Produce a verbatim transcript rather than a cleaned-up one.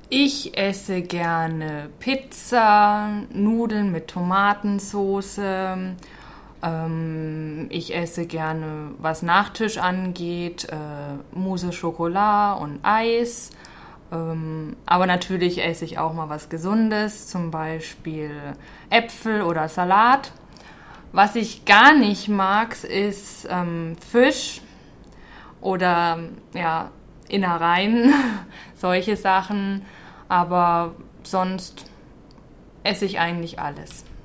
Ich esse gerne Pizza, Nudeln mit Tomatensauce. Ähm, ich esse gerne, was Nachtisch angeht, äh, Mousse Schokolade und Eis. Ähm, aber natürlich esse ich auch mal was Gesundes, zum Beispiel Äpfel oder Salat. Was ich gar nicht mag, ist ähm, Fisch oder ja, Innereien, solche Sachen. Aber sonst esse ich eigentlich alles.